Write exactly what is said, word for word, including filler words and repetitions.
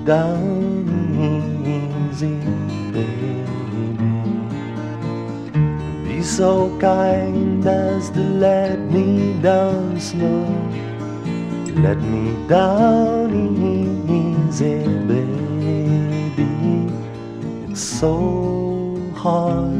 down easy, baby. Be so kind as to let me down slow. Let me down easy, baby. It's so hard